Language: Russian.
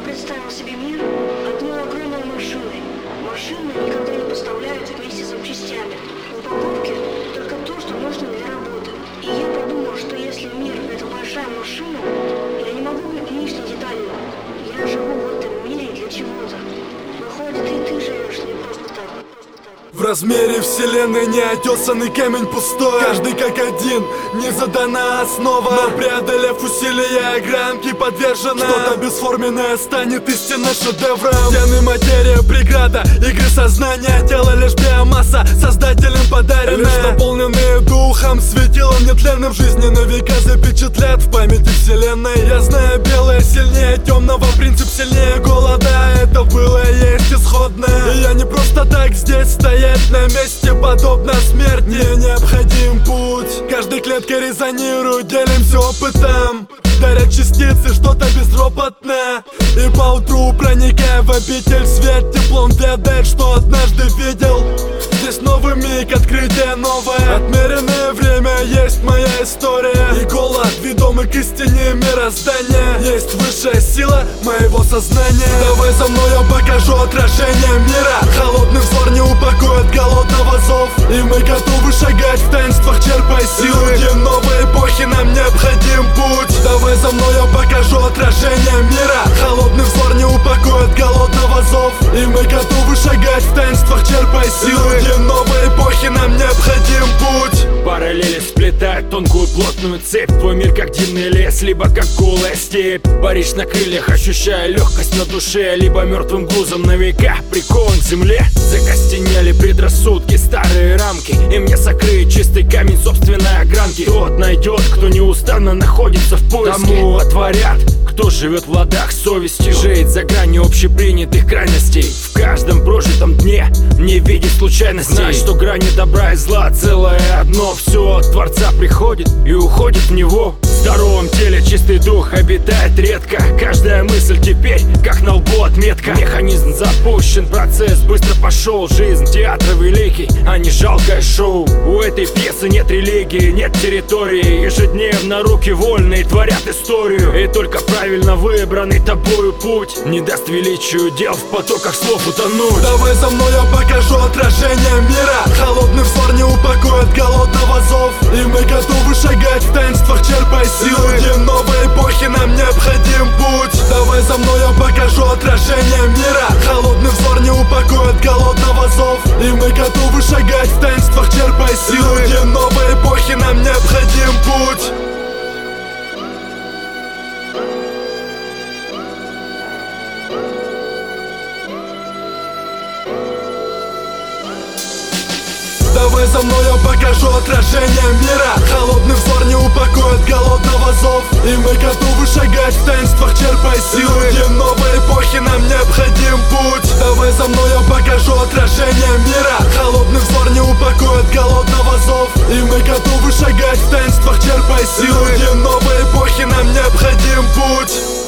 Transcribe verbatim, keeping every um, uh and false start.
представил себе мир одной огромной машиной. Машины никогда не поставляют вместе с запчастями. В упаковке только то, что нужно для работы. И я подумал, что если мир — это большая машина, я не могу быть лишней деталью. Я живу в этом мире для чего-то. Выходит, и ты живешь не просто так. В размере вселенной неотесанный камень пустой. Каждый как один, не задана основа. Но преодолев усилия, гранки подвержена. Что-то бесформенное станет истинно шедевром. Стены, материя, преграда, игры сознания. Тело лишь биомасса, создателем подаренная. Лишь наполненные духом, светилом нетленным. Жизни на века запечатлят в памяти вселенной. Я знаю, белое сильнее темного, принцип сильнее голода. Это было и есть исходное. И я не просто так здесь стоять на месте, подобно смерти. Мне необходим путь. Каждой клеткой резонирует, делимся опытом. Дарят частицы, что-то безропотное. И поутру, проникая в обитель, свет теплом ведает, что однажды видел. Здесь новый миг, открытие новое. Отмеренное время, есть моя история. И голод, ведомый к истине мироздания. Есть высшая сила моего сознания. Давай за мной, я покажу отражение мира. Холодный взор не упокоит голодного зов. И мы готовы шагать в таинствах, черпая силы. Люди новой эпохи, нам необходим путь. Давай за мной, я покажу отражение мира. Холодный взор не упокоит голодного зов. И мы готовы шагать в таинствах, черпая силы. Люди новой эпохи, нам необходим путь. Параллели сплетают тонкую плотную цепь. Твой мир как дивный лес, либо как голая степь. Паришь на крыльях, ощущая легкость на душе. Либо мертвым грузом на века прикован к земле. Закостенели предрассудки, старые рамки. И мне сокрыет чистый камень собственной огранки. Тот найдет, кто неустанно находится в поиске. Тому отворят, кто живет в ладах совестью. Жить за гранью общепринятых крайностей. В каждом прожитом дне не видеть случайностей. Знать, что грани добра и зла целое одно. Все от Творца приходит и уходит в него. В здоровом теле чистый дух обитает редко. Каждая мысль теперь как на лбу отметка. Механизм запущен, процесс быстро пошел. Жизнь театра великий, а не жалкое шоу. У этой пьесы нет религии, нет территории. Ежедневно руки вольные творят историю. И только правильно выбранный тобою путь не даст величию дел в потоках слов утонуть. Давай за мной, я покажу отражение мира. Холодный взор не упокоит голодного зов. И мы готовы шагать в таинствах, черпая силы. Люди новой эпохи, нам необходим путь. Давай за мной, я покажу отражение мира. Холодный взор не упокоит голодного зов. И мы готовы шагать в таинствах, черпая силы. Люди новой эпохи, нам необходим путь. Давай за мной, я покажу отражение мира. Холодный взор не упокоит голодного зов. И мы готовы шагать в таинствах, черпая силы. Люди новой эпохи, нам необходим путь. Давай за мной, я покажу отражение мира. Холодный взор не упокоит голодного зов. И мы готовы шагать в таинствах, черпая силы. Люди новой эпохи, нам необходим путь.